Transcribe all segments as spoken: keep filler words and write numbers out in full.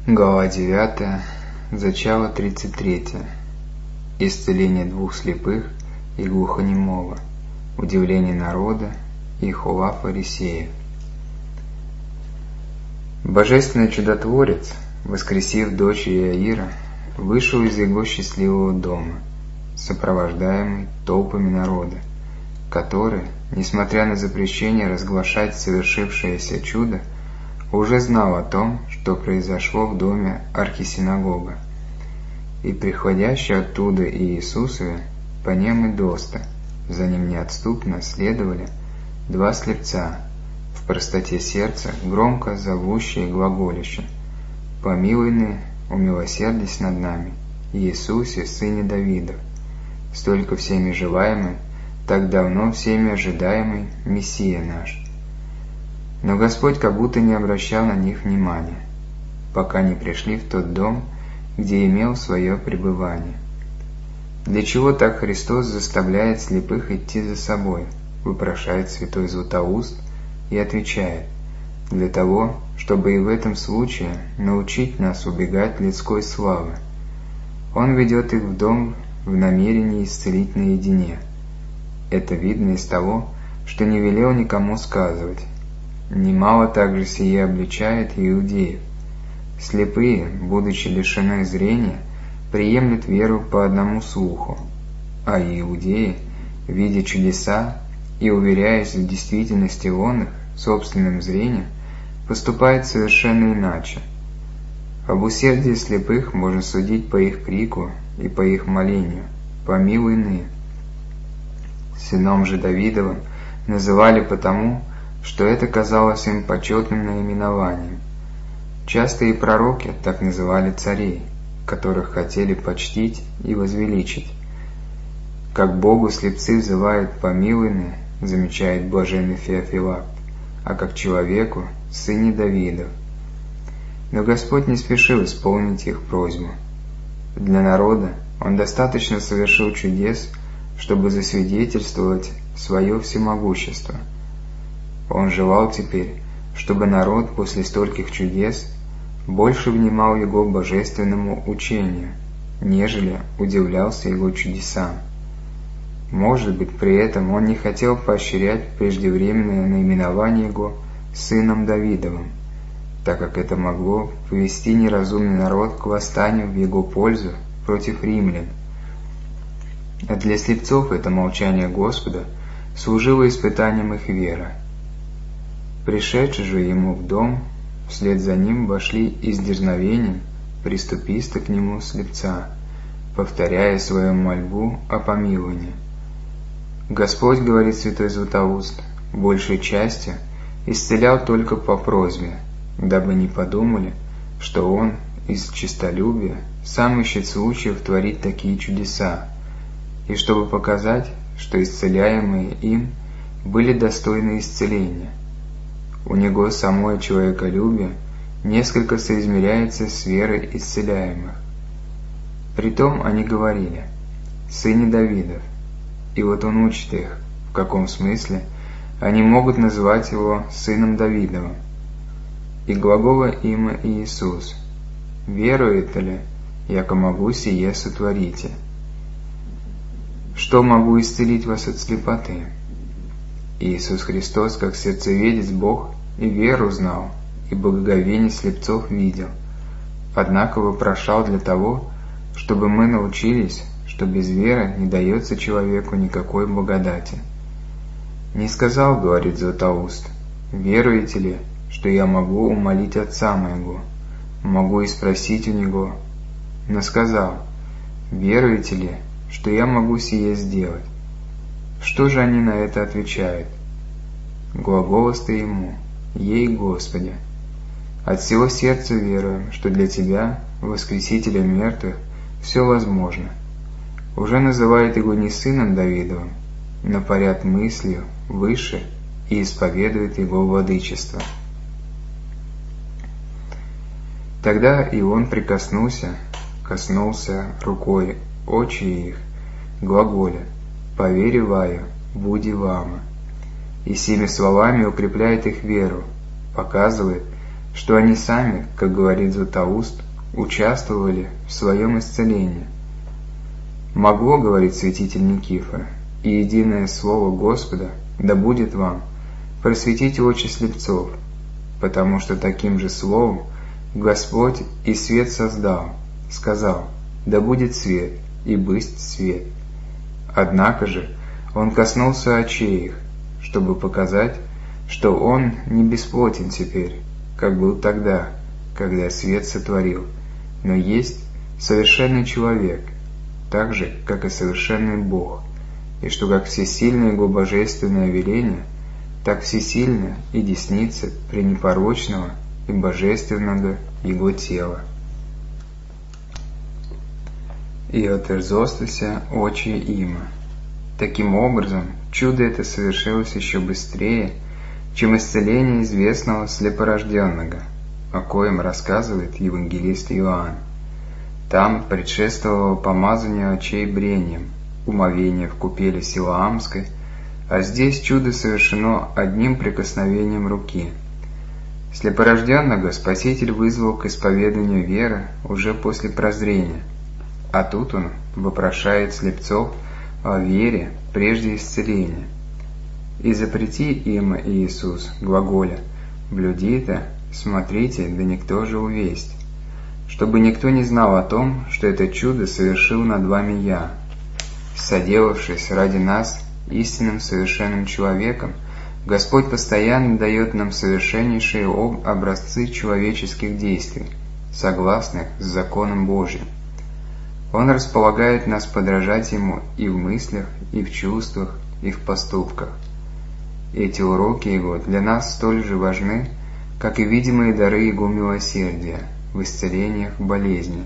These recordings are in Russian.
Глава девятая. Зачало тридцать третье. Исцеление двух слепых и глухонемого. Удивление народа и хула фарисеев. Божественный чудотворец, воскресив дочь Иаира, вышел из его счастливого дома, сопровождаемый толпами народа, который, несмотря на запрещение разглашать совершившееся чудо, уже знал о том, что произошло в доме архисинагога. И приходящие оттуда Иисусове, Понем и Доста, за ним неотступно следовали два слепца, в простоте сердца громко зовущие и глаголющие: «Помилуй, умилосердись над нами, Иисусе, Сыне Давидов, столько всеми желаемый, так давно всеми ожидаемый Мессия наш». Но Господь как будто не обращал на них внимания, пока не пришли в тот дом, где имел свое пребывание. Для чего так Христос заставляет слепых идти за собой, вопрошает святой Златоуст и отвечает: для того, чтобы и в этом случае научить нас убегать людской славы. Он ведет их в дом в намерении исцелить наедине. Это видно из того, что не велел никому сказывать. Немало также сие обличает иудеев. Слепые, будучи лишены зрения, приемлют веру по одному слуху, а иудеи, видя чудеса и уверяясь в действительности онных собственным зрением, поступают совершенно иначе. Об усердии слепых можно судить по их крику и по их молению: «Помилуй ны». Сыном же Давидовым называли потому, что это казалось им почетным наименованием. Часто и пророки так называли царей, которых хотели почтить и возвеличить. Как Богу слепцы взывают «помилуй», замечает блаженный Феофилакт, а как человеку — Сыне Давидов. Но Господь не спешил исполнить их просьбу. Для народа Он достаточно совершил чудес, чтобы засвидетельствовать свое всемогущество. Он желал теперь, чтобы народ после стольких чудес больше внимал Его божественному учению, нежели удивлялся Его чудесам. Может быть, при этом Он не хотел поощрять преждевременное наименование Его Сыном Давидовым, так как это могло повести неразумный народ к восстанию в Его пользу против римлян. А для слепцов это молчание Господа служило испытанием их веры. Пришедший же ему в дом, вслед за ним вошли и с дерзновением приступисты к нему слепца, повторяя свою мольбу о помиловании. Господь, говорит святой Златоуст, большей частью исцелял только по просьбе, дабы не подумали, что Он из честолюбия сам ищет случаев творить такие чудеса, и чтобы показать, что исцеляемые им были достойны исцеления. У него самое человеколюбие несколько соизмеряется с верой исцеляемых. Притом они говорили: «Сыне Давидов», и вот он учит их, в каком смысле они могут называть его Сыном Давидовым. И глагола им Иисус: «Веруете ли, яко могу сие сотворите?» Что могу исцелить вас от слепоты? Иисус Христос, как сердцеведец Бог, и веру знал, и благоговение слепцов видел, однако вопрошал для того, чтобы мы научились, что без веры не дается человеку никакой благодати. Не сказал, говорит Златоуст, веруете ли, что я могу умолить Отца моего, могу и спросить у Него, но сказал: веруете ли, что я могу сие сделать? Что же они на это отвечают? Глаголос-то ему: ей, Господи, от всего сердца веруем, что для Тебя, Воскресителя мертвых, все возможно. Уже называет его не Сыном Давидовым, но парят мыслью выше и исповедует Его владычество. Тогда и он прикоснулся, коснулся рукой очи их, глаголя: «Повериваю, буди вама». И сими словами укрепляет их веру, показывает, что они сами, как говорит Златоуст, участвовали в своем исцелении. Могло, говорит святитель Никифор, и единое слово Господа да будет вам, просветить очи слепцов, потому что таким же словом Господь и свет создал, сказал, да будет свет, и бысть свет. Однако же Он коснулся очей их, чтобы показать, что Он не бесплотен теперь, как был тогда, когда свет сотворил, но есть совершенный человек, так же, как и совершенный Бог, и что как всесильное Его божественное веление, так всесильно и десница пренепорочного и божественного Его тела. И отверзостися очи има. Таким образом, чудо это совершилось еще быстрее, чем исцеление известного слепорожденного, о коем рассказывает евангелист Иоанн. Там предшествовало помазание очей брением, умовение в купели Силаамской, а здесь чудо совершено одним прикосновением руки. Слепорожденного Спаситель вызвал к исповеданию веры уже после прозрения, а тут Он вопрошает слепцов о вере прежде исцеления. «И запрети им, Иисус, глаголя, блюди-то, смотрите, да никто же увесть, чтобы никто не знал о том, что это чудо совершил над вами я, соделавшись ради нас истинным совершенным человеком. Господь постоянно дает нам совершеннейшие образцы человеческих действий, согласных с законом Божьим. Он располагает нас подражать Ему и в мыслях, и в чувствах, и в поступках. Эти уроки Его для нас столь же важны, как и видимые дары Его милосердия в исцелениях болезни.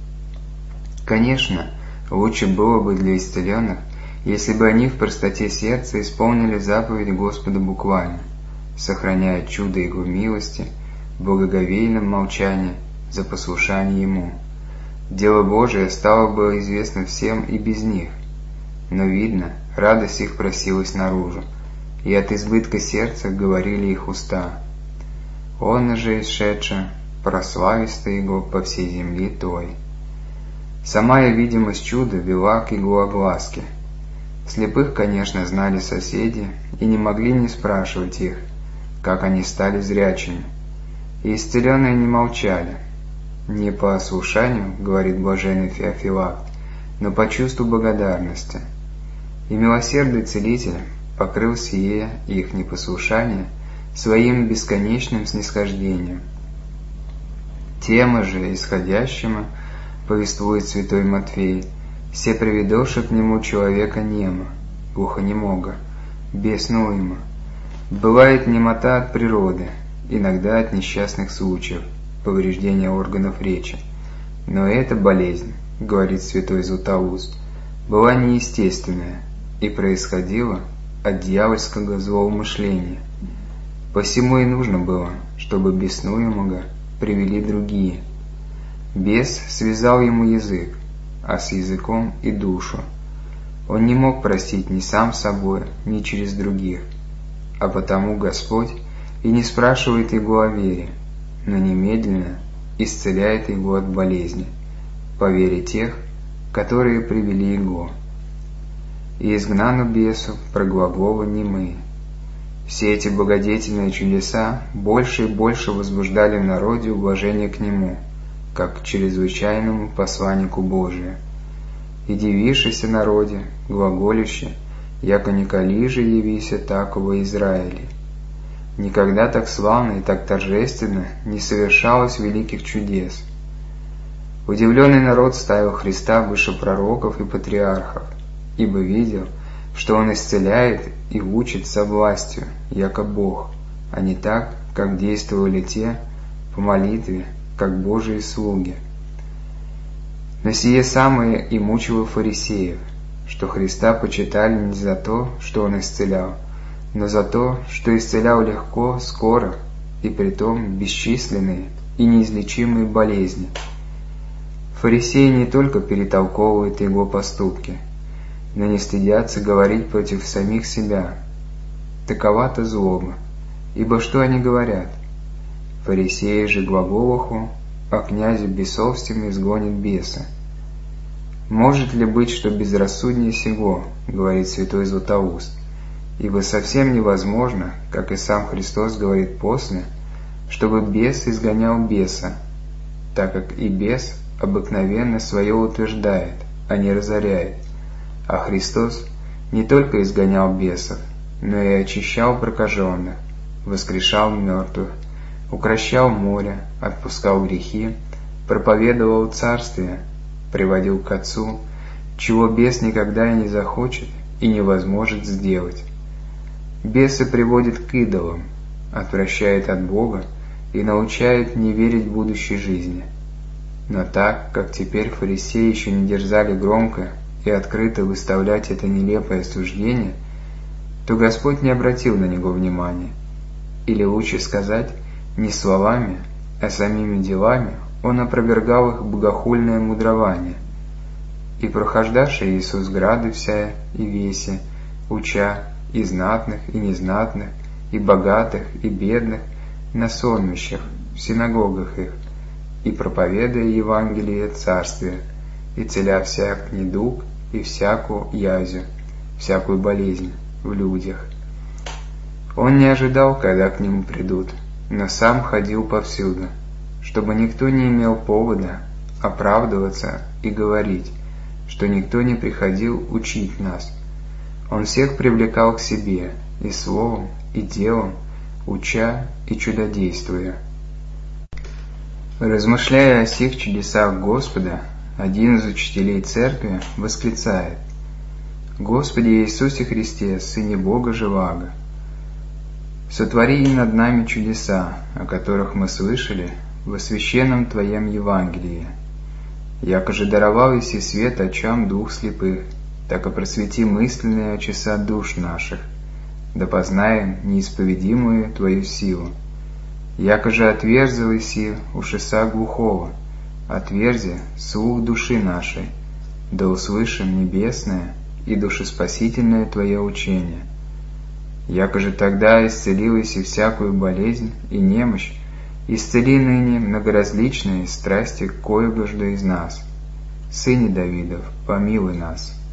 Конечно, лучше было бы для исцеленных, если бы они в простоте сердца исполнили заповедь Господа буквально, сохраняя чудо Его милости в благоговейном молчании за послушание Ему. Дело Божие стало бы известно всем и без них, но, видно, радость их просилась наружу, и от избытка сердца говорили их уста. Он же исшедше, прослависто Его по всей земле той. Самая видимость чуда вела к Его огласке. Слепых, конечно, знали соседи и не могли не спрашивать их, как они стали зрячими. И исцеленные не молчали. Не по ослушанию, говорит блаженный Феофилакт, но по чувству благодарности. И милосердный Целитель покрыл сие их непослушание своим бесконечным снисхождением. Тема же исходящему, повествует святой Матфей, все приведоши к нему человека нема, глухонемого, беснуема. Бывает немота от природы, иногда от несчастных случаев, повреждения органов речи. Но эта болезнь, говорит святой Златоуст, была неестественная и происходила от дьявольского злоумышления. Посему и нужно было, чтобы беснуемого привели другие. Бес связал ему язык, а с языком и душу. Он не мог простить ни сам собой, ни через других, а потому Господь и не спрашивает его о вере, но немедленно исцеляет его от болезни, по вере тех, которые привели его. И изгнану бесу проглагола немы. Все эти благодетельные чудеса больше и больше возбуждали в народе уважение к нему, как к чрезвычайному посланнику Божию. И дивившийся народе, глаголище, яко николи же явися такого Израиле. Никогда так славно и так торжественно не совершалось великих чудес. Удивленный народ ставил Христа выше пророков и патриархов, ибо видел, что Он исцеляет и учит со властью, яко Бог, а не так, как действовали те по молитве, как Божии слуги. Но сие самое и мучило фарисеев, что Христа почитали не за то, что Он исцелял, но за то, что исцелял легко, скоро, и притом бесчисленные и неизлечимые болезни. Фарисеи не только перетолковывают Его поступки, но не стыдятся говорить против самих себя. Такова-то злоба, ибо что они говорят? Фарисеи же глаголаху, а князю бесов с тем изгонит беса. Может ли быть, что безрассуднее сего, говорит святой Златоуст, ибо совсем невозможно, как и сам Христос говорит после, чтобы бес изгонял беса, так как и бес обыкновенно свое утверждает, а не разоряет, а Христос не только изгонял бесов, но и очищал прокаженных, воскрешал мертвых, укрощал море, отпускал грехи, проповедовал царствие, приводил к Отцу, чего бес никогда и не захочет и не возможет сделать. Бесы приводит к идолам, отвращает от Бога и научает не верить будущей жизни. Но так, как теперь фарисеи еще не дерзали громко и открыто выставлять это нелепое суждение, то Господь не обратил на него внимания, или лучше сказать, не словами, а самими делами Он опровергал их богохульное мудрование. И прохождавший Иисус грады вся и веси, уча и знатных, и незнатных, и богатых, и бедных, на сонмищах, в синагогах их, и проповедуя Евангелие Царствия, и целя всяк недуг и всякую язю, всякую болезнь в людях. Он не ожидал, когда к нему придут, но сам ходил повсюду, чтобы никто не имел повода оправдываться и говорить, что никто не приходил учить нас. Он всех привлекал к себе и словом, и делом, уча и чудодействуя. Размышляя о сих чудесах Господа, один из учителей церкви восклицает: «Господи Иисусе Христе, Сыне Бога Живаго, сотвори над нами чудеса, о которых мы слышали во священном Твоем Евангелии. Яко же даровал еси свет очам дух слепых, так и просвети мысленные очеса душ наших, да познаем неисповедимую Твою силу. Яко же отверзил еси ушеса глухого, отверзи слух души нашей, да услышим небесное и душеспасительное Твое учение. Яко же тогда исцелил еси всякую болезнь и немощь, исцели ныне многоразличные страсти коего жду из нас. Сыне Давидов, помилуй нас».